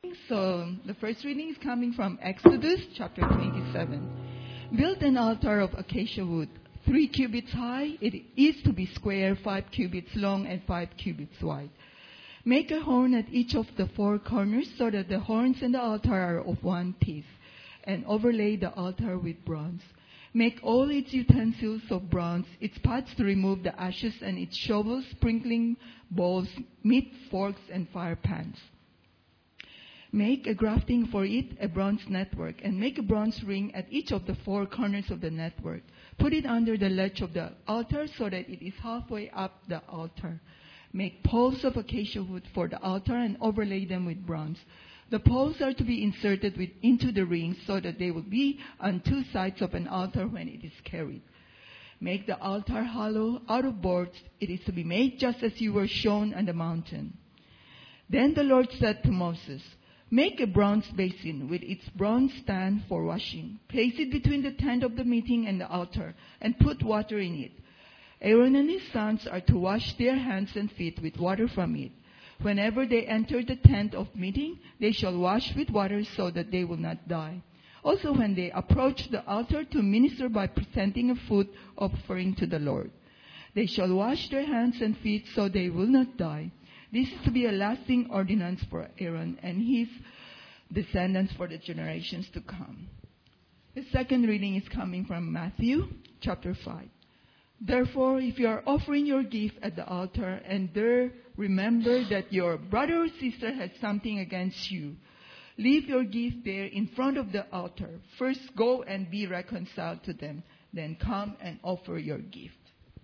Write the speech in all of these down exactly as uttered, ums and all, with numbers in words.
So the first reading is coming from Exodus chapter twenty-seven. Build an altar of acacia wood, three cubits high. It is to be square, five cubits long, and five cubits wide. Make a horn at each of the four corners so that the horns and the altar are of one piece, and overlay the altar with bronze. Make all its utensils of bronze, its pots to remove the ashes, and its shovels, sprinkling bowls, meat forks, and fire pans. Make a grafting for it, a bronze network, and make a bronze ring at each of the four corners of the network. Put it under the ledge of the altar so that it is halfway up the altar. Make poles of acacia wood for the altar and overlay them with bronze. The poles are to be inserted with, into the rings so that they will be on two sides of an altar when it is carried. Make the altar hollow out of boards. It is to be made just as you were shown on the mountain. Then the Lord said to Moses, make a bronze basin with its bronze stand for washing. Place it between the tent of the meeting and the altar, and put water in it. Aaron and his sons are to wash their hands and feet with water from it. Whenever they enter the tent of meeting, they shall wash with water so that they will not die. Also when they approach the altar to minister by presenting a food offering to the Lord, they shall wash their hands and feet so they will not die. This is to be a lasting ordinance for Aaron and his descendants for the generations to come. The second reading is coming from Matthew chapter five. Therefore, if you are offering your gift at the altar and there remember that your brother or sister has something against you, leave your gift there in front of the altar. First go and be reconciled to them. Then come and offer your gift.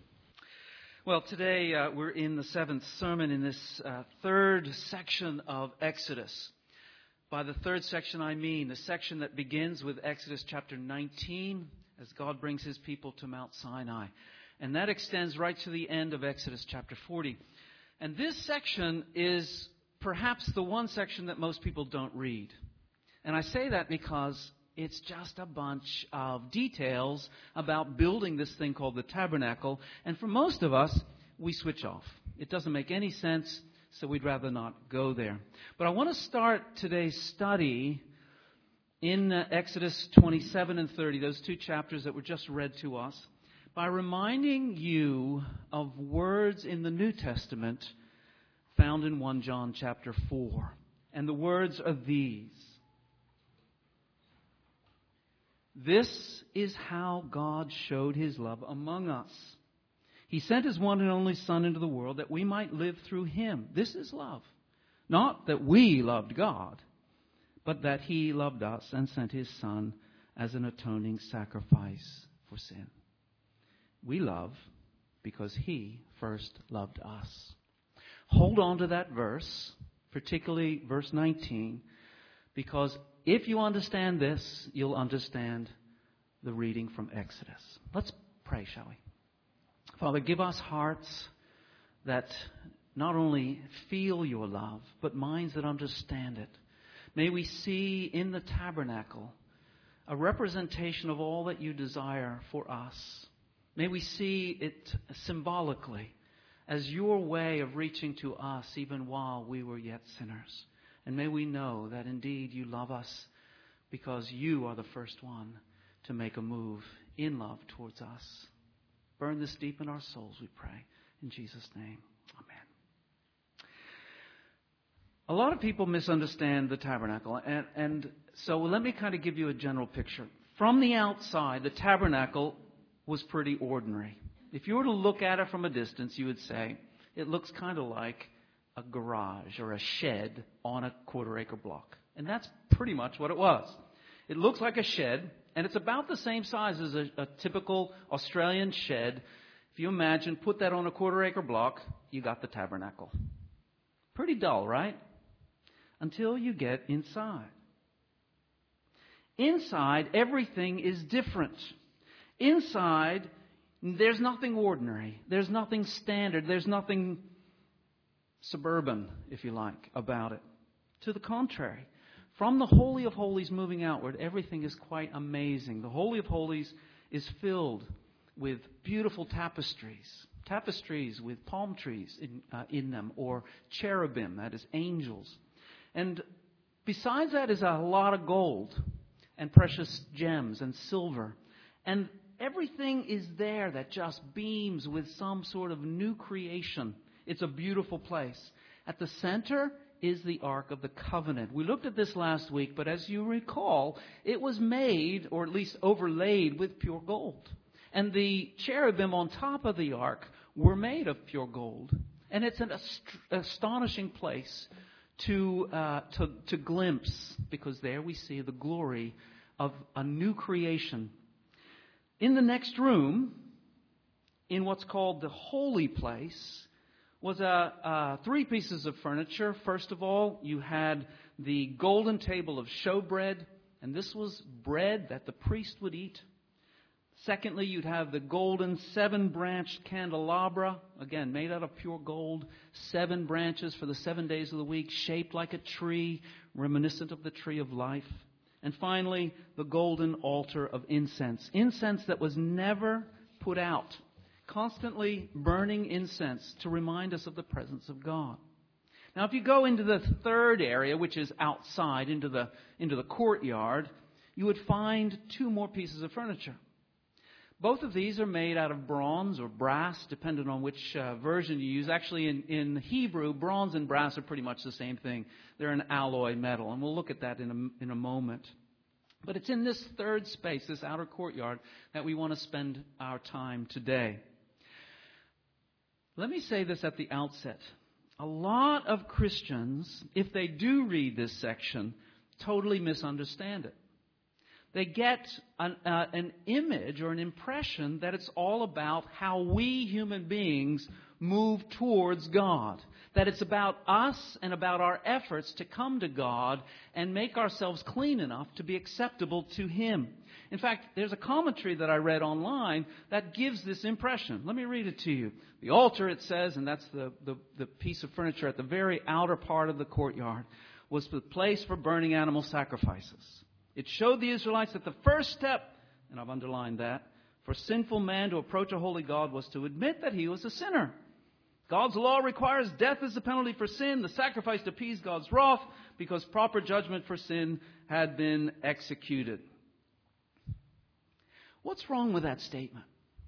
Well, today uh, we're in the seventh sermon in this uh, third section of Exodus. By the third section, I mean the section that begins with Exodus chapter nineteen, as God brings His people to Mount Sinai. And that extends right to the end of Exodus chapter forty. And this section is perhaps the one section that most people don't read. And I say that because it's just a bunch of details about building this thing called the tabernacle. And for most of us, we switch off. It doesn't make any sense, so we'd rather not go there. But I want to start today's study in uh, Exodus twenty-seven and thirty, those two chapters that were just read to us, by reminding you of words in the New Testament found in First John chapter four. And the words are these. This is how God showed His love among us. He sent His one and only Son into the world that we might live through Him. This is love. Not that we loved God, but that He loved us and sent His Son as an atoning sacrifice for sin. We love because He first loved us. Hold on to that verse, particularly verse nineteen, because if you understand this, you'll understand the reading from Exodus. Let's pray, shall we? Father, give us hearts that not only feel your love, but minds that understand it. May we see in the tabernacle a representation of all that you desire for us. May we see it symbolically as your way of reaching to us even while we were yet sinners. And may we know that indeed you love us because you are the first one to make a move in love towards us. Burn this deep in our souls, we pray. In Jesus' name, amen. A lot of people misunderstand the tabernacle. And, and so let me kind of give you a general picture. From the outside, the tabernacle was pretty ordinary. If you were to look at it from a distance, you would say it looks kind of like a garage or a shed on a quarter acre block. And that's pretty much what it was. It looks like a shed, and it's about the same size as a, a typical Australian shed. If you imagine, put that on a quarter acre block, you got the tabernacle. Pretty dull, right? Until you get inside. Inside, everything is different. Inside, there's nothing ordinary. There's nothing standard. There's nothing suburban, if you like, about it. To the contrary, from the Holy of Holies moving outward, everything is quite amazing. The Holy of Holies is filled with beautiful tapestries. Tapestries with palm trees in, uh, in them, or cherubim, that is angels. And Besides that is a lot of gold and precious gems and silver. And everything is there that just beams with some sort of new creation. It's a beautiful place. At the center is the Ark of the Covenant. We looked at this last week, but as you recall, it was made, or at least overlaid, with pure gold. And the cherubim on top of the Ark were made of pure gold. And it's an ast- astonishing place to, uh, to, to glimpse, because there we see the glory of a new creation. In the next room, in what's called the holy place, was a, uh, three pieces of furniture. First of all, you had the golden table of showbread, and this was bread that the priest would eat. Secondly, you'd have the golden seven-branched candelabra, again, made out of pure gold, seven branches for the seven days of the week, shaped like a tree, reminiscent of the tree of life. And finally, the golden altar of incense, incense that was never put out, constantly burning incense to remind us of the presence of God. Now, if you go into the third area, which is outside, into the, into the courtyard, you would find two more pieces of furniture. Both of these are made out of bronze or brass, depending on which uh, version you use. Actually, in, in Hebrew, bronze and brass are pretty much the same thing. They're an alloy metal, and we'll look at that in a, in a moment. But it's in this third space, this outer courtyard, that we want to spend our time today. Let me say this at the outset. A lot of Christians, if they do read this section, totally misunderstand it. They get an, uh, an image or an impression that it's all about how we human beings move towards God. That it's about us and about our efforts to come to God and make ourselves clean enough to be acceptable to Him. In fact, there's a commentary that I read online that gives this impression. Let me read it to you. The altar, it says, and that's the, the, the piece of furniture at the very outer part of the courtyard, was the place for burning animal sacrifices. It showed the Israelites that the first step, and I've underlined that, for sinful man to approach a holy God was to admit that he was a sinner. God's law requires death as the penalty for sin, the sacrifice to appease God's wrath, because proper judgment for sin had been executed. What's wrong with that statement?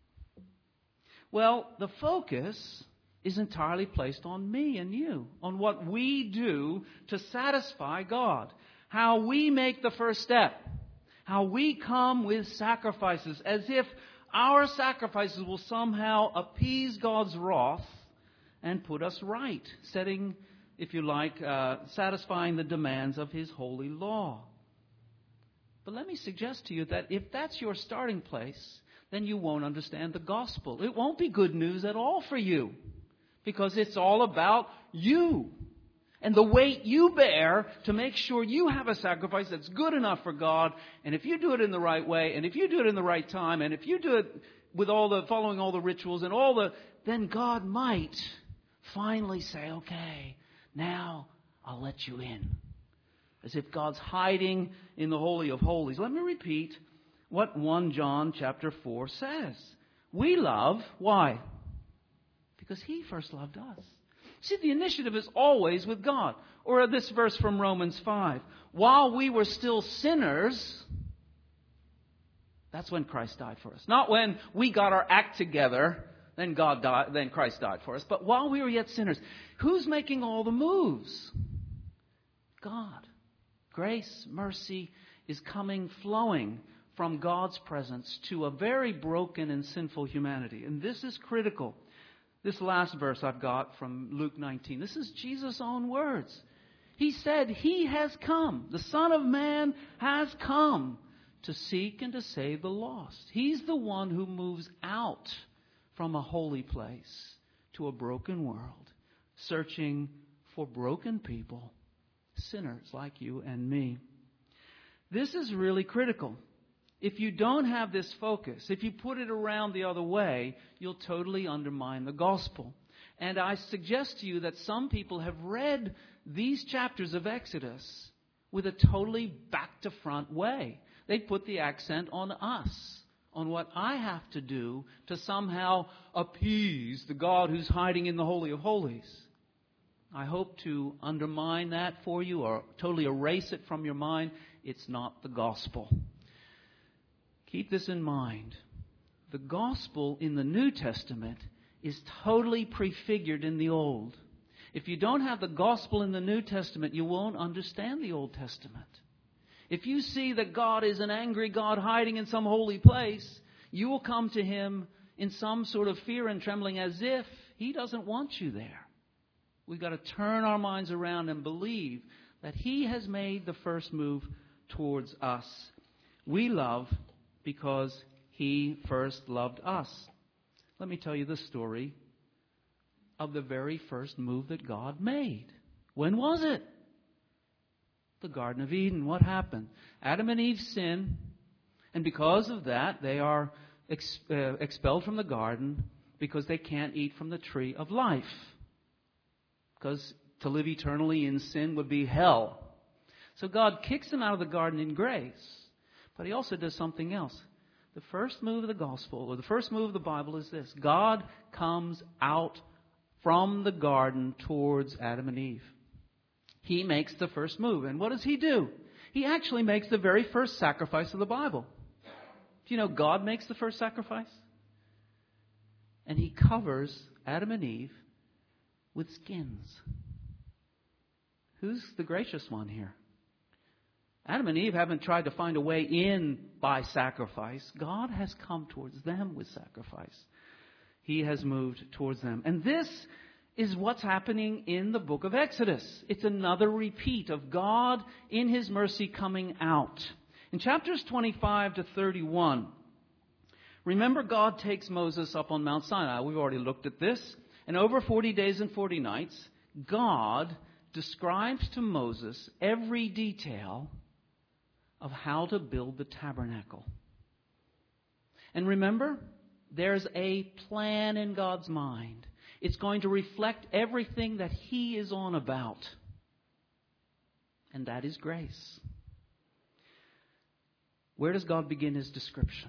Well, the focus is entirely placed on me and you, on what we do to satisfy God. How we make the first step. How we come with sacrifices as if our sacrifices will somehow appease God's wrath and put us right, setting, if you like, uh, satisfying the demands of His holy law. But let me suggest to you that if that's your starting place, then you won't understand the gospel. It won't be good news at all for you, because it's all about you. And the weight you bear to make sure you have a sacrifice that's good enough for God. And if you do it in the right way, and if you do it in the right time, and if you do it with all the following all the rituals and all the, then God might finally say, okay, now I'll let you in. As if God's hiding in the Holy of Holies. Let me repeat what First John chapter four says. We love, why? Because He first loved us. See, the initiative is always with God. Or this verse from Romans five. While we were still sinners, that's when Christ died for us. Not when we got our act together, then God died, then Christ died for us. But while we were yet sinners, who's making all the moves? God. Grace, mercy is coming, flowing from God's presence to a very broken and sinful humanity. And this is critical. This last verse I've got from Luke nineteen. This is Jesus' own words. He said, He has come. The Son of Man has come to seek and to save the lost. He's the one who moves out from a holy place to a broken world, searching for broken people, sinners like you and me. This is really critical. If you don't have this focus, if you put it around the other way, you'll totally undermine the gospel. And I suggest to you that some people have read these chapters of Exodus with a totally back-to-front way. They put the accent on us, on what I have to do to somehow appease the God who's hiding in the Holy of Holies. I hope to undermine that for you or totally erase it from your mind. It's not the gospel. Keep this in mind. The gospel in the New Testament is totally prefigured in the Old. If you don't have the gospel in the New Testament, you won't understand the Old Testament. If you see that God is an angry God hiding in some holy place, you will come to Him in some sort of fear and trembling as if He doesn't want you there. We've got to turn our minds around and believe that He has made the first move towards us. We love because He first loved us. Let me tell you the story of the very first move that God made. When was it? The Garden of Eden. What happened? Adam and Eve sin, and because of that, they are ex- uh, expelled from the garden because they can't eat from the tree of life. Because to live eternally in sin would be hell. So God kicks them out of the garden in grace. But He also does something else. The first move of the gospel, or the first move of the Bible is this. God comes out from the garden towards Adam and Eve. He makes the first move. And what does He do? He actually makes the very first sacrifice of the Bible. Do you know God makes the first sacrifice? And He covers Adam and Eve with skins. Who's the gracious one here? Adam and Eve haven't tried to find a way in by sacrifice. God has come towards them with sacrifice. He has moved towards them. And this is what's happening in the book of Exodus. It's another repeat of God in His mercy coming out. In chapters twenty-five to thirty-one, remember God takes Moses up on Mount Sinai. We've already looked at this. And over forty days and forty nights, God describes to Moses every detail of how to build the tabernacle. And remember, there's a plan in God's mind. It's going to reflect everything that He is on about. And that is grace. Where does God begin His description?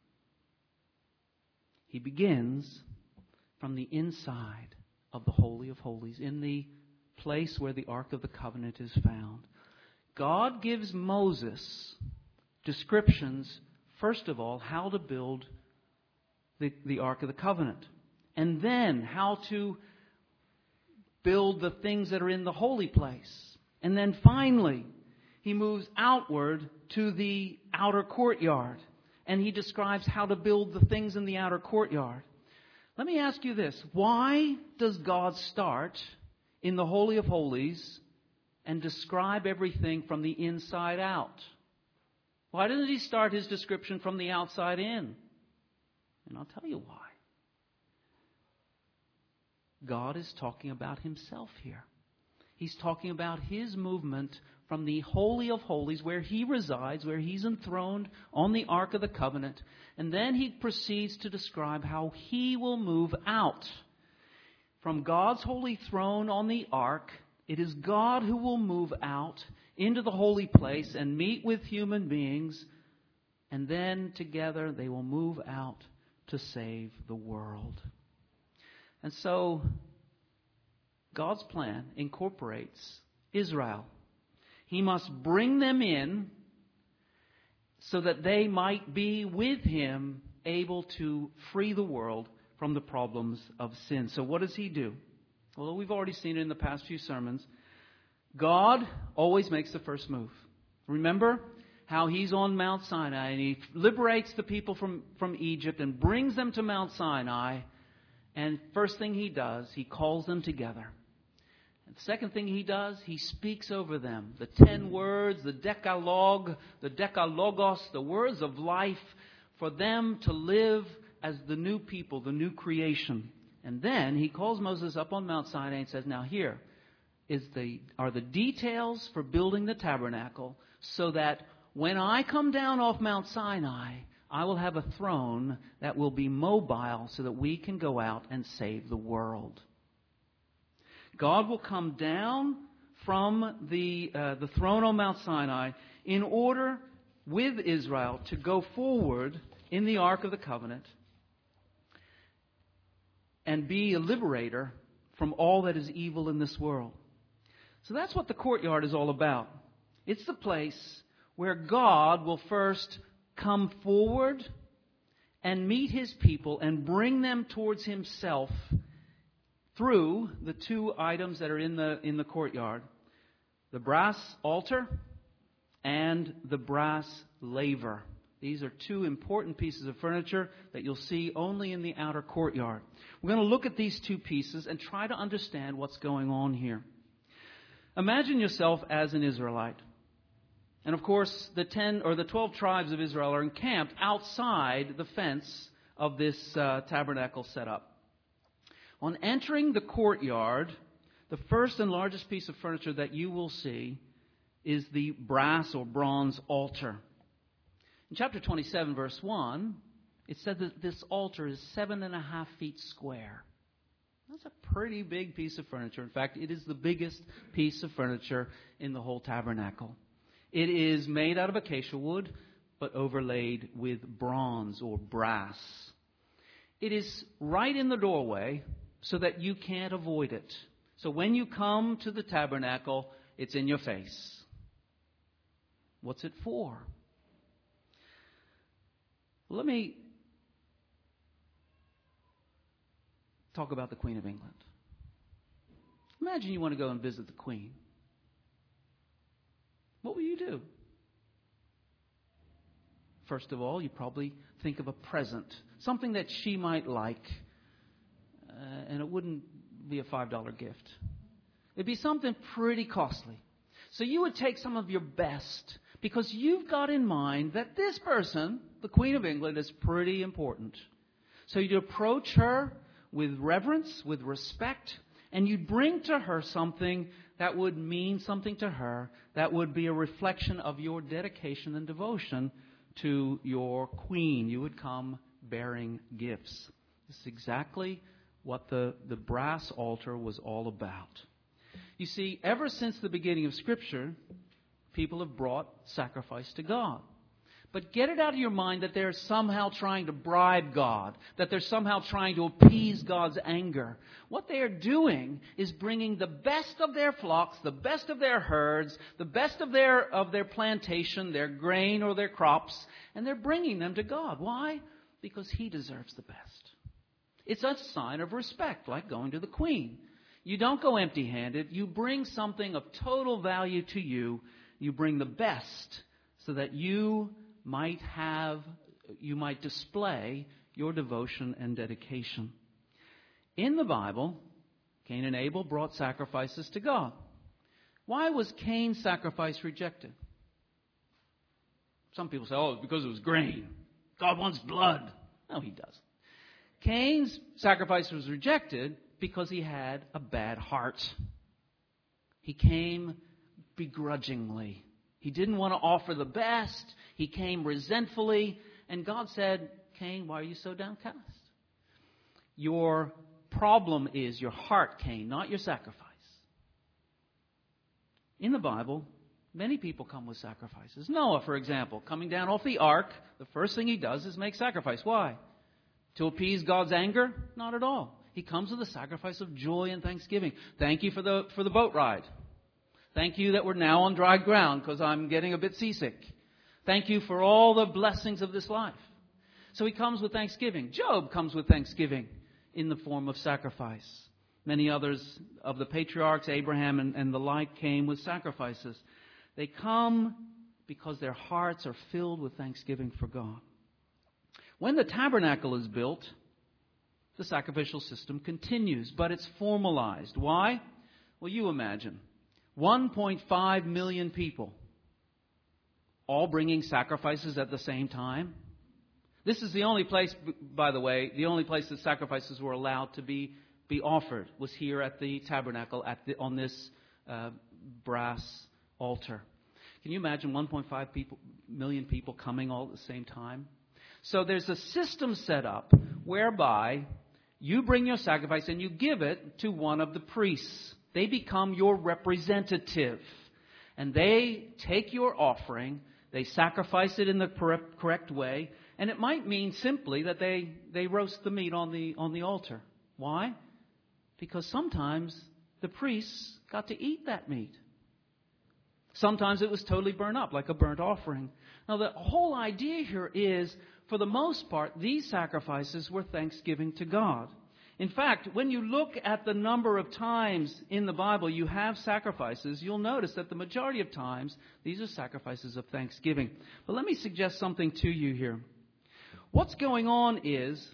He begins from the inside of the Holy of Holies, in the place where the Ark of the Covenant is found. God gives Moses descriptions, first of all, how to build the, the Ark of the Covenant. And then how to build the things that are in the holy place. And then finally, He moves outward to the outer courtyard. And He describes how to build the things in the outer courtyard. Let me ask you this. Why does God start in the Holy of Holies and describe everything from the inside out? Why doesn't He start His description from the outside in? And I'll tell you why. God is talking about Himself here. He's talking about His movement from the Holy of Holies, where He resides, where He's enthroned on the Ark of the Covenant. And then He proceeds to describe how He will move out. From God's holy throne on the Ark, it is God who will move out into the holy place and meet with human beings. And then together they will move out to save the world. And so God's plan incorporates Israel. He must bring them in so that they might be with Him, able to free the world from the problems of sin. So what does He do? Well, we've already seen it in the past few sermons. God always makes the first move. Remember how He's on Mount Sinai and He liberates the people from, from Egypt and brings them to Mount Sinai. And first thing He does, He calls them together. And the second thing He does, He speaks over them. The ten words, the Decalogue, the Decalogos, the words of life for them to live as the new people, the new creation. And then He calls Moses up on Mount Sinai and says, now here is the are the details for building the tabernacle, so that when I come down off Mount Sinai, I will have a throne that will be mobile so that we can go out and save the world. God will come down from the uh, the throne on Mount Sinai in order with Israel to go forward in the Ark of the Covenant and be a liberator from all that is evil in this world. So that's what the courtyard is all about. It's the place where God will first come forward and meet His people and bring them towards Himself through the two items that are in the in the courtyard. The brass altar and the brass laver. These are two important pieces of furniture that you'll see only in the outer courtyard. We're going to look at these two pieces and try to understand what's going on here. Imagine yourself as an Israelite. And of course, the ten or the twelve tribes of Israel are encamped outside the fence of this uh, tabernacle setup. On entering the courtyard, the first and largest piece of furniture that you will see is the brass or bronze altar. In chapter twenty-seven, verse one, it said that this altar is seven and a half feet square. That's a pretty big piece of furniture. In fact, it is the biggest piece of furniture in the whole tabernacle. It is made out of acacia wood, but overlaid with bronze or brass. It is right in the doorway so that you can't avoid it. So when you come to the tabernacle, it's in your face. What's it for? Let me talk about the Queen of England. Imagine you want to go and visit the Queen. What will you do? First of all, you probably think of a present, something that she might like, uh, and it wouldn't be a five dollar gift. It'd be something pretty costly. So you would take some of your best, because you've got in mind that this person, the Queen of England, is pretty important. So you'd approach her with reverence, with respect, and you'd bring to her something that would mean something to her, that would be a reflection of your dedication and devotion to your Queen. You would come bearing gifts. This is exactly what the, the brass altar was all about. You see, ever since the beginning of Scripture, people have brought sacrifice to God. But get it out of your mind that they're somehow trying to bribe God, that they're somehow trying to appease God's anger. What they are doing is bringing the best of their flocks, the best of their herds, the best of their of their plantation, their grain or their crops, and they're bringing them to God. Why? Because He deserves the best. It's a sign of respect, like going to the Queen. You don't go empty-handed. You bring something of total value to you. You bring the best so that you might have, you might display your devotion and dedication. In the Bible, Cain and Abel brought sacrifices to God. Why was Cain's sacrifice rejected? Some people say, oh, it's because it was grain. God wants blood. No, He doesn't. Cain's sacrifice was rejected because he had a bad heart. He came begrudgingly. He didn't want to offer the best. He came resentfully. And God said, Cain, why are you so downcast? Your problem is your heart, Cain, not your sacrifice. In the Bible, many people come with sacrifices. Noah, for example, coming down off the ark, the first thing he does is make sacrifice. Why? To appease God's anger? Not at all. He comes with a sacrifice of joy and thanksgiving. Thank you for the for the boat ride. Thank you that we're now on dry ground because I'm getting a bit seasick. Thank you for all the blessings of this life. So he comes with thanksgiving. Job comes with thanksgiving in the form of sacrifice. Many others of the patriarchs, Abraham and, and the like, came with sacrifices. They come because their hearts are filled with thanksgiving for God. When the tabernacle is built, the sacrificial system continues, but it's formalized. Why? Well, you imagine. one point five million people, all bringing sacrifices at the same time. This is the only place, by the way, the only place that sacrifices were allowed to be, be offered was here at the tabernacle at the, on this uh, brass altar. Can you imagine one point five people, million people coming all at the same time? So there's a system set up whereby you bring your sacrifice and you give it to one of the priests. They become your representative. And they take your offering, they sacrifice it in the correct way, and it might mean simply that they, they roast the meat on the on the altar. Why? Because sometimes the priests got to eat that meat. Sometimes it was totally burned up, like a burnt offering. Now, the whole idea here is, for the most part, these sacrifices were thanksgiving to God. In fact, when you look at the number of times in the Bible you have sacrifices, you'll notice that the majority of times, these are sacrifices of thanksgiving. But let me suggest something to you here. What's going on is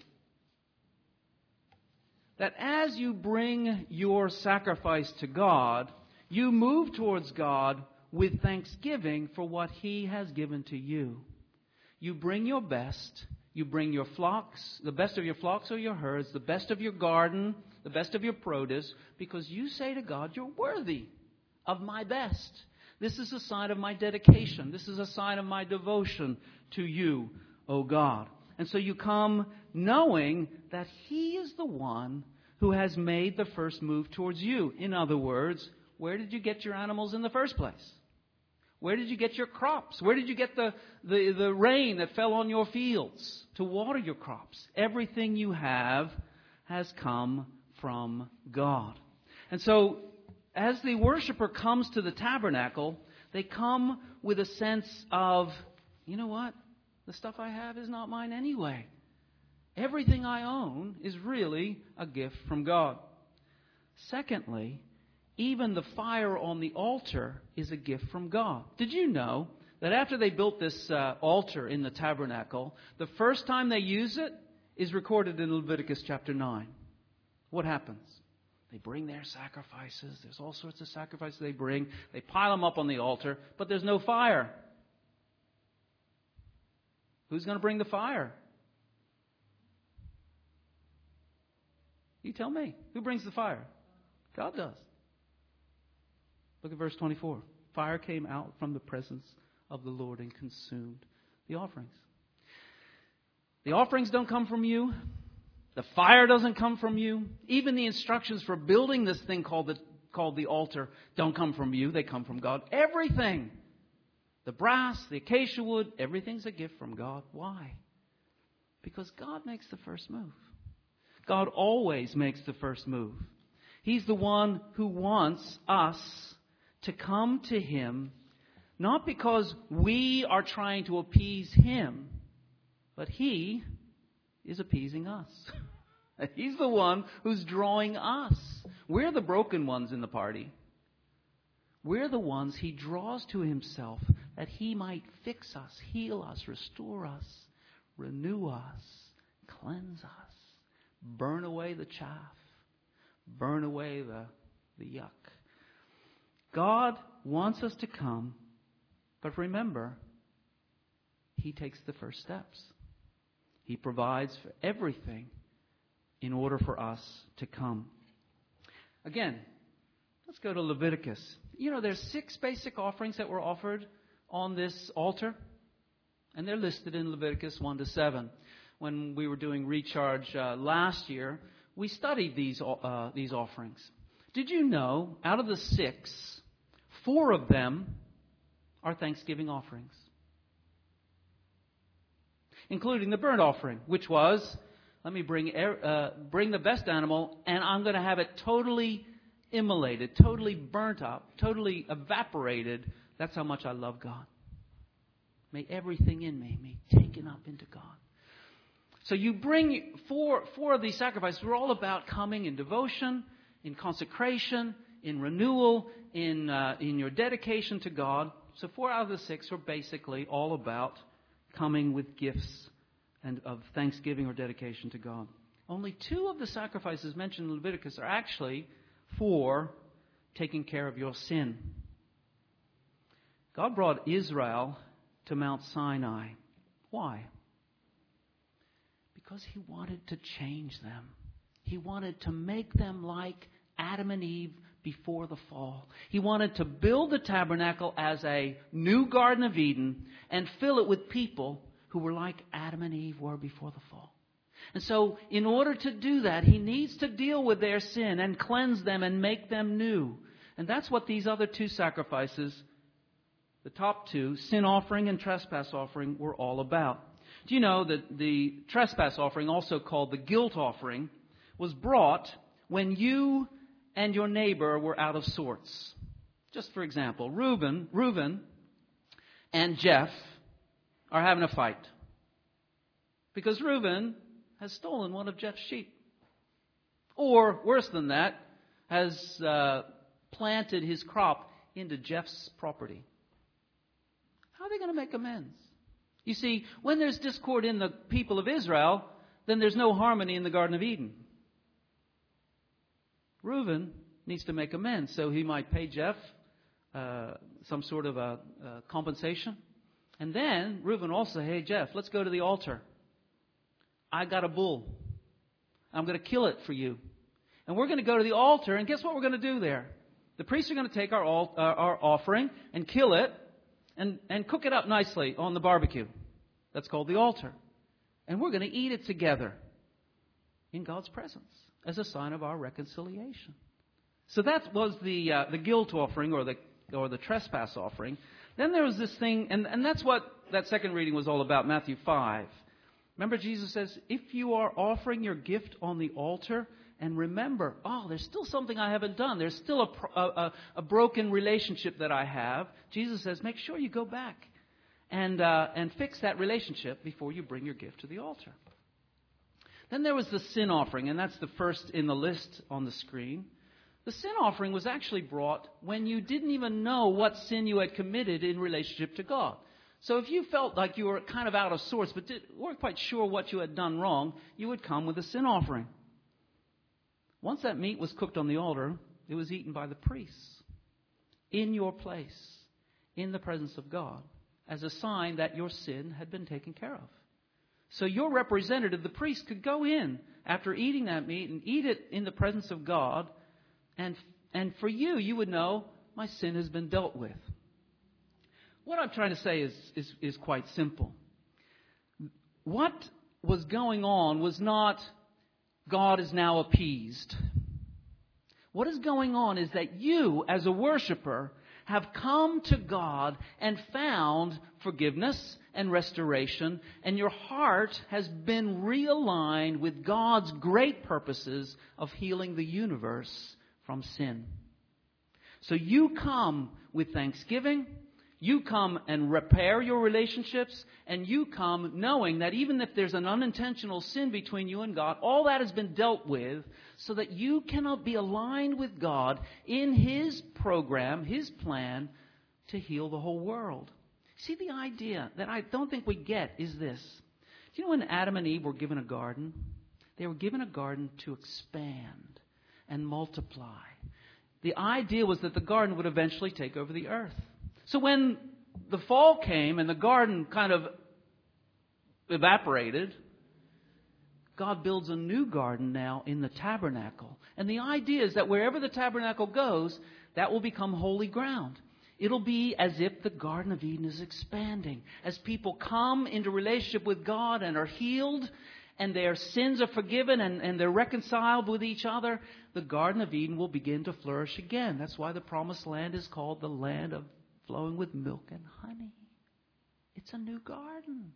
that as you bring your sacrifice to God, you move towards God with thanksgiving for what He has given to you. You bring your best. You bring your flocks, the best of your flocks or your herds, the best of your garden, the best of your produce, because you say to God, you're worthy of my best. This is a sign of my dedication. This is a sign of my devotion to you, O God. And so you come knowing that He is the one who has made the first move towards you. In other words, where did you get your animals in the first place? Where did you get your crops? Where did you get the, the, the rain that fell on your fields to water your crops? Everything you have has come from God. And so, as the worshiper comes to the tabernacle, they come with a sense of, you know what? The stuff I have is not mine anyway. Everything I own is really a gift from God. Secondly, even the fire on the altar is a gift from God. Did you know that after they built this uh, altar in the tabernacle, the first time they use it is recorded in Leviticus chapter nine? What happens? They bring their sacrifices. There's all sorts of sacrifices they bring. They pile them up on the altar, but there's no fire. Who's going to bring the fire? You tell me. Who brings the fire? God does. Look at verse twenty-four. Fire came out from the presence of the Lord and consumed the offerings. The offerings don't come from you. The fire doesn't come from you. Even the instructions for building this thing called the, called the altar don't come from you. They come from God. Everything. The brass, the acacia wood, everything's a gift from God. Why? Because God makes the first move. God always makes the first move. He's the one who wants us to come to Him, not because we are trying to appease Him, but He is appeasing us. He's the one who's drawing us. We're the broken ones in the party. We're the ones He draws to Himself that He might fix us, heal us, restore us, renew us, cleanse us, burn away the chaff, burn away the, the yuck. God wants us to come, but remember, He takes the first steps. He provides for everything in order for us to come. Again, let's go to Leviticus. You know, there's six basic offerings that were offered on this altar, and they're listed in Leviticus one to seven. When we were doing Recharge uh, last year, we studied these uh, these offerings. Did you know, out of the six, four of them are thanksgiving offerings? Including the burnt offering, which was, let me bring uh, bring the best animal, and I'm going to have it totally immolated, totally burnt up, totally evaporated. That's how much I love God. May everything in me be taken up into God. So you bring four, four of these sacrifices. We're all about coming in devotion, in consecration, in renewal, in uh, in your dedication to God. So four out of the six are basically all about coming with gifts and of thanksgiving or dedication to God. Only two of the sacrifices mentioned in Leviticus are actually for taking care of your sin. God brought Israel to Mount Sinai. Why? Because He wanted to change them. He wanted to make them like Adam and Eve before the fall. He wanted to build the tabernacle as a new Garden of Eden and fill it with people who were like Adam and Eve were before the fall. And so, in order to do that, He needs to deal with their sin and cleanse them and make them new. And that's what these other two sacrifices, the top two, sin offering and trespass offering, were all about. Do you know that the trespass offering, also called the guilt offering, was brought when you and your neighbor were out of sorts. Just for example, Reuben, Reuben and Jeff are having a fight because Reuben has stolen one of Jeff's sheep. Or, worse than that, has uh, planted his crop into Jeff's property. How are they going to make amends? You see, when there's discord in the people of Israel, then there's no harmony in the Garden of Eden. Reuben needs to make amends, so he might pay Jeff uh, some sort of a, a compensation. And then Reuben also, hey, Jeff, let's go to the altar. I got a bull. I'm going to kill it for you. And we're going to go to the altar, and guess what we're going to do there? The priests are going to take our, uh, our offering and kill it and, and cook it up nicely on the barbecue. That's called the altar. And we're going to eat it together in God's presence as a sign of our reconciliation. So that was the uh, the guilt offering or the or the trespass offering. Then there was this thing, and, and that's what that second reading was all about, Matthew five. Remember, Jesus says, if you are offering your gift on the altar, and remember, oh, there's still something I haven't done. There's still a, a, a broken relationship that I have. Jesus says, make sure you go back and uh, and fix that relationship before you bring your gift to the altar. Then there was the sin offering, and that's the first in the list on the screen. The sin offering was actually brought when you didn't even know what sin you had committed in relationship to God. So if you felt like you were kind of out of sorts but did, weren't quite sure what you had done wrong, you would come with a sin offering. Once that meat was cooked on the altar, it was eaten by the priests in your place, in the presence of God, as a sign that your sin had been taken care of. So your representative, the priest, could go in after eating that meat and eat it in the presence of God. And, and for you, you would know, my sin has been dealt with. What I'm trying to say is, is, is quite simple. What was going on was not, God is now appeased. What is going on is that you, as a worshiper, have come to God and found forgiveness and restoration, and your heart has been realigned with God's great purposes of healing the universe from sin. So you come with thanksgiving, you come and repair your relationships, and you come knowing that even if there's an unintentional sin between you and God, all that has been dealt with so that you cannot be aligned with God in His program, His plan to heal the whole world. See, the idea that I don't think we get is this. Do you know when Adam and Eve were given a garden? They were given a garden to expand and multiply. The idea was that the garden would eventually take over the earth. So when the fall came and the garden kind of evaporated, God builds a new garden now in the tabernacle. And the idea is that wherever the tabernacle goes, that will become holy ground. It'll be as if the Garden of Eden is expanding. As people come into relationship with God and are healed and their sins are forgiven and, and they're reconciled with each other, the Garden of Eden will begin to flourish again. That's why the Promised Land is called the land of flowing with milk and honey. It's a new garden.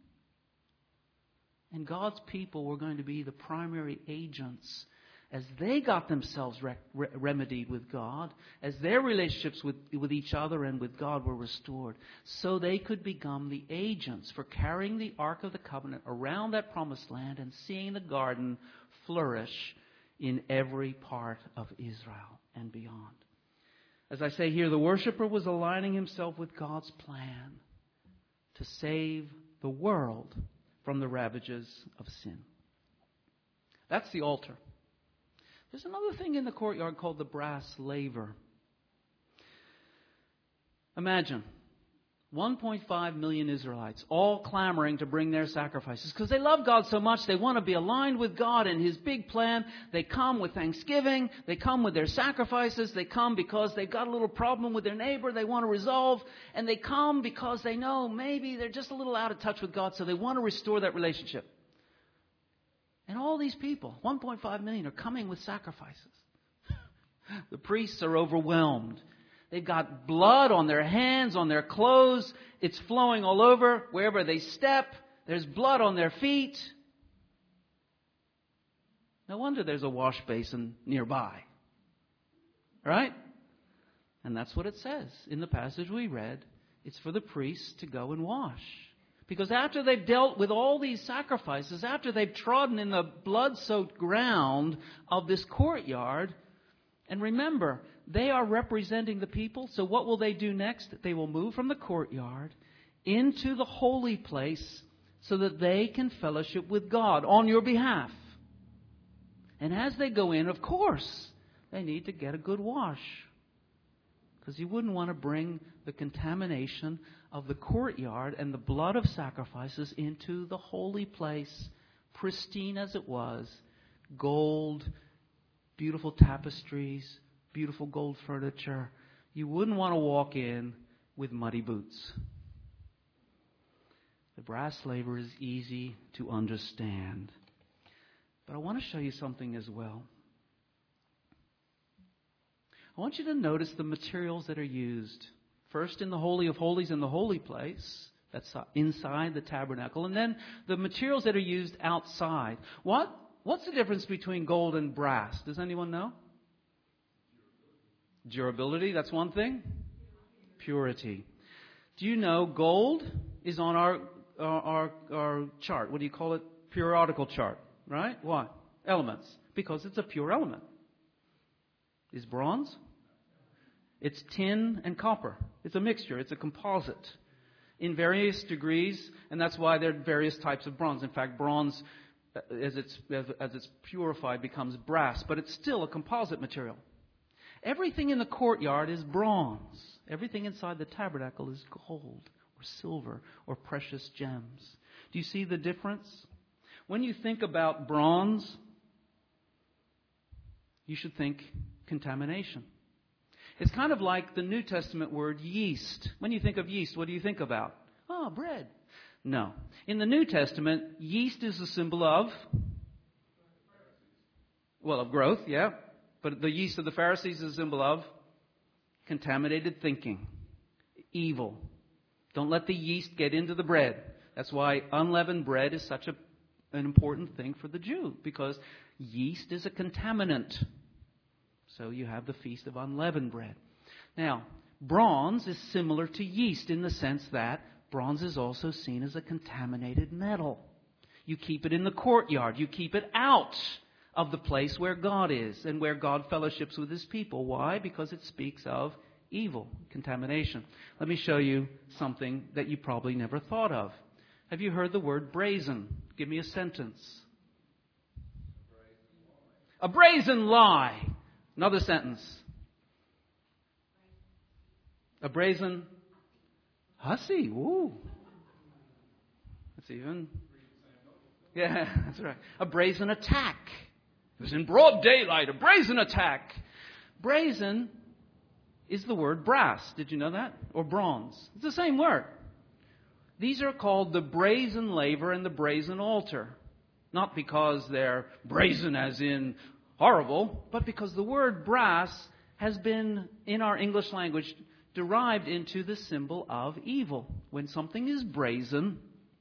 And God's people were going to be the primary agents as they got themselves re- re- remedied with God, as their relationships with, with each other and with God were restored, so they could become the agents for carrying the Ark of the Covenant around that promised land and seeing the garden flourish in every part of Israel and beyond. As I say here, the worshiper was aligning himself with God's plan to save the world from the ravages of sin. That's the altar. There's another thing in the courtyard called the brass laver. Imagine one point five million Israelites all clamoring to bring their sacrifices because they love God so much. They want to be aligned with God and His big plan. They come with thanksgiving. They come with their sacrifices. They come because they've got a little problem with their neighbor they want to resolve. And they come because they know maybe they're just a little out of touch with God, so they want to restore that relationship. And all these people, one point five million, are coming with sacrifices. The priests are overwhelmed. They've got blood on their hands, on their clothes. It's flowing all over. Wherever they step, there's blood on their feet. No wonder there's a wash basin nearby. Right? And that's what it says in the passage we read. It's for the priests to go and wash. Because after they've dealt with all these sacrifices, after they've trodden in the blood-soaked ground of this courtyard, and remember, they are representing the people, so what will they do next? They will move from the courtyard into the holy place so that they can fellowship with God on your behalf. And as they go in, of course, they need to get a good wash. Because you wouldn't want to bring the contamination of the courtyard and the blood of sacrifices into the holy place, pristine as it was, gold, beautiful tapestries, beautiful gold furniture. You wouldn't want to walk in with muddy boots. The brass laver is easy to understand. But I want to show you something as well. I want you to notice the materials that are used. First in the Holy of Holies in the holy place, that's inside the tabernacle, and then the materials that are used outside. What? What's the difference between gold and brass? Does anyone know? Durability, that's one thing. Purity. Do you know gold is on our our, our, our chart? What do you call it? Periodical chart, right? Why? Elements. Because it's a pure element. Is bronze? It's tin and copper. It's a mixture. It's a composite in various degrees, and that's why there are various types of bronze. In fact, bronze, as it's as, as it's purified, becomes brass, but it's still a composite material. Everything in the courtyard is bronze. Everything inside the tabernacle is gold or silver or precious gems. Do you see the difference? When you think about bronze, you should think contamination. It's kind of like the New Testament word yeast. When you think of yeast, what do you think about? Oh, bread. No. In the New Testament, yeast is a symbol of, well, of growth, yeah. But the yeast of the Pharisees is a symbol of contaminated thinking, evil. Don't let the yeast get into the bread. That's why unleavened bread is such a, an important thing for the Jew, because yeast is a contaminant. So you have the Feast of Unleavened Bread. Now, bronze is similar to yeast in the sense that bronze is also seen as a contaminated metal. You keep it in the courtyard. You keep it out of the place where God is and where God fellowships with His people. Why? Because it speaks of evil, contamination. Let me show you something that you probably never thought of. Have you heard the word brazen? Give me a sentence. A brazen lie. Another sentence. A brazen hussy. Ooh. That's even. Yeah, that's right. A brazen attack. It was in broad daylight. A brazen attack. Brazen is the word brass. Did you know that? Or bronze. It's the same word. These are called the brazen laver and the brazen altar. Not because they're brazen as in horrible, but because the word brass has been, in our English language, derived into the symbol of evil. When something is brazen,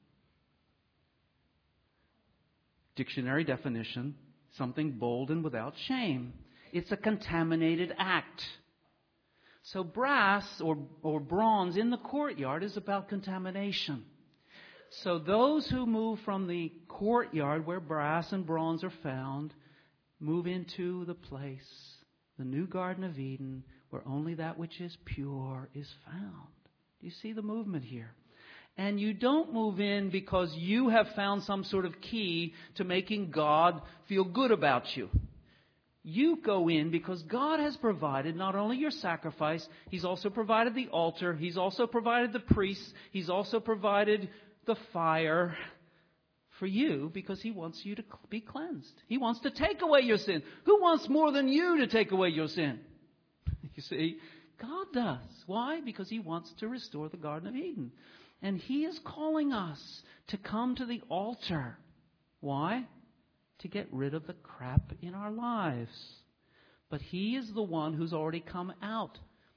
dictionary definition, something bold and without shame. It's a contaminated act. So brass or, or bronze in the courtyard is about contamination. So those who move from the courtyard where brass and bronze are found move into the place, the new Garden of Eden, where only that which is pure is found. Do you see the movement here? And you don't move in because you have found some sort of key to making God feel good about you. You go in because God has provided not only your sacrifice, He's also provided the altar, He's also provided the priests, He's also provided the fire for you, because He wants you to be cleansed. He wants to take away your sin. Who wants more than you to take away your sin? You see, God does. Why? Because He wants to restore the Garden of Eden. And He is calling us to come to the altar. Why? To get rid of the crap in our lives. But He is the one who's already come out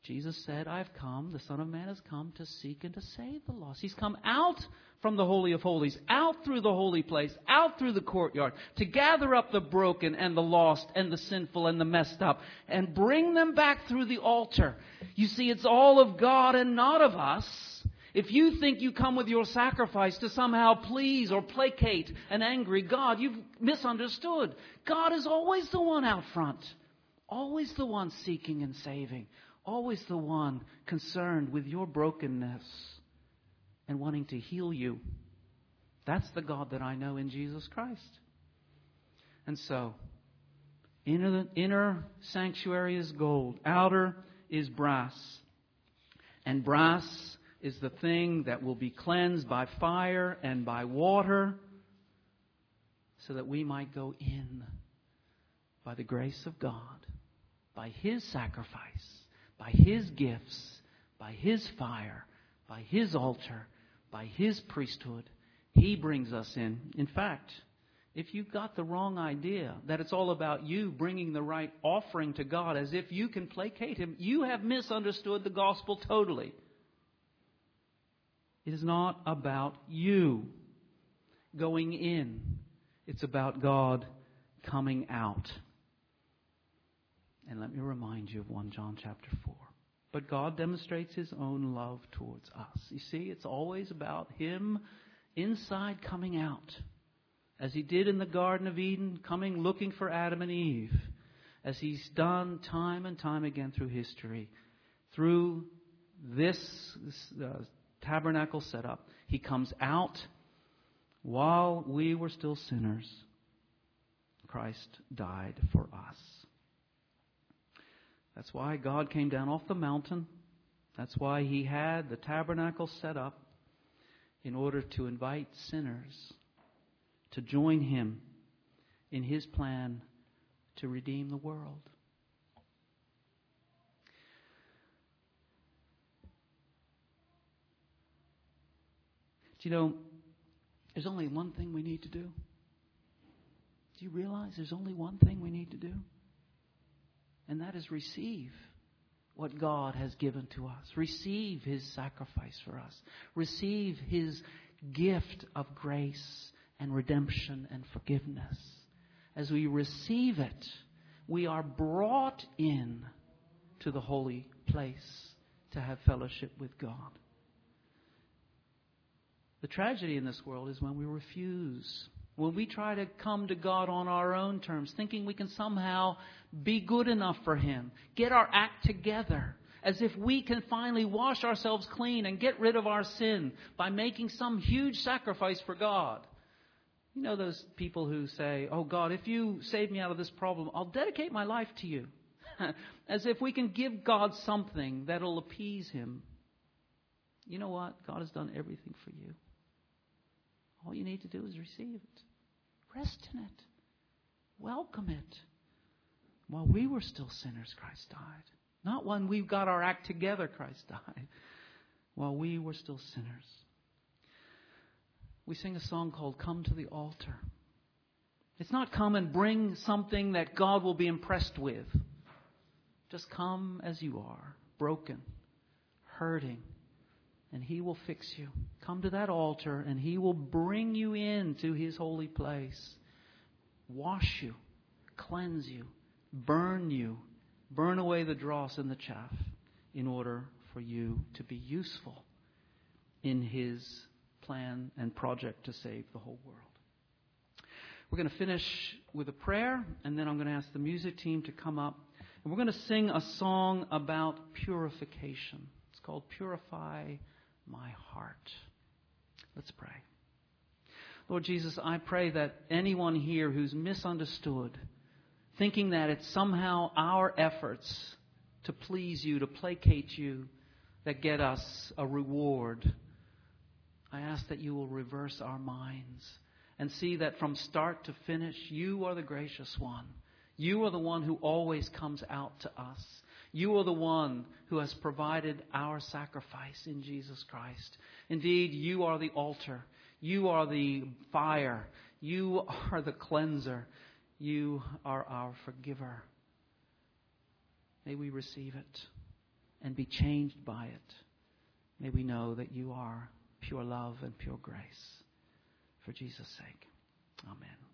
Jesus said, I've come, the Son of Man has come to seek and to save the lost. He's come out from the Holy of Holies, out through the holy place, out through the courtyard, to gather up the broken and the lost and the sinful and the messed up, and bring them back through the altar. You see, it's all of God and not of us. If you think you come with your sacrifice to somehow please or placate an angry God, you've misunderstood. God is always the one out front, always the one seeking and saving, always the one concerned with your brokenness and wanting to heal you. That's the God that I know in Jesus Christ. And so, inner, inner sanctuary is gold, outer is brass. And brass is the thing that will be cleansed by fire and by water, so that we might go in by the grace of God, by His sacrifice, by His gifts, by His fire, by His altar, by His priesthood. He brings us in. In fact, if you've got the wrong idea that it's all about you bringing the right offering to God as if you can placate Him, you have misunderstood the gospel totally. It is not about you going in. It's about God coming out. And let me remind you of First John chapter four. But God demonstrates His own love towards us. You see, it's always about Him inside coming out. As He did in the Garden of Eden, coming looking for Adam and Eve. As He's done time and time again through history. Through this, this uh, tabernacle setup, He comes out while we were still sinners. Christ died for us. That's why God came down off the mountain. That's why He had the tabernacle set up in order to invite sinners to join Him in His plan to redeem the world. Do you know, there's only one thing we need to do. Do you realize there's only one thing we need to do? And that is receive what God has given to us. Receive His sacrifice for us. Receive His gift of grace and redemption and forgiveness. As we receive it, we are brought in to the holy place to have fellowship with God. The tragedy in this world is when we refuse. When we try to come to God on our own terms, thinking we can somehow be good enough for Him, get our act together, as if we can finally wash ourselves clean and get rid of our sin by making some huge sacrifice for God. You know those people who say, oh God, if you save me out of this problem, I'll dedicate my life to you. As if we can give God something that'll appease Him. You know what? God has done everything for you. All you need to do is receive it. Rest in it. Welcome it. While we were still sinners, Christ died. Not when we've got our act together, Christ died. While we were still sinners. We sing a song called Come to the Altar. It's not come and bring something that God will be impressed with. Just come as you are, broken, hurting, and He will fix you. Come to that altar and He will bring you into His holy place. Wash you, cleanse you, burn you, burn away the dross and the chaff in order for you to be useful in His plan and project to save the whole world. We're going to finish with a prayer, and then I'm going to ask the music team to come up. And we're going to sing a song about purification. It's called Purify My Heart. Let's pray. Lord Jesus, I pray that anyone here who's misunderstood, thinking that it's somehow our efforts to please You, to placate You, that get us a reward, I ask that You will reverse our minds and see that from start to finish, You are the gracious one. You are the one who always comes out to us. You are the one who has provided our sacrifice in Jesus Christ. Indeed, You are the altar. You are the fire. You are the cleanser. You are our forgiver. May we receive it. and be changed by it. May we know that you are pure love and pure grace. For Jesus' sake. Amen.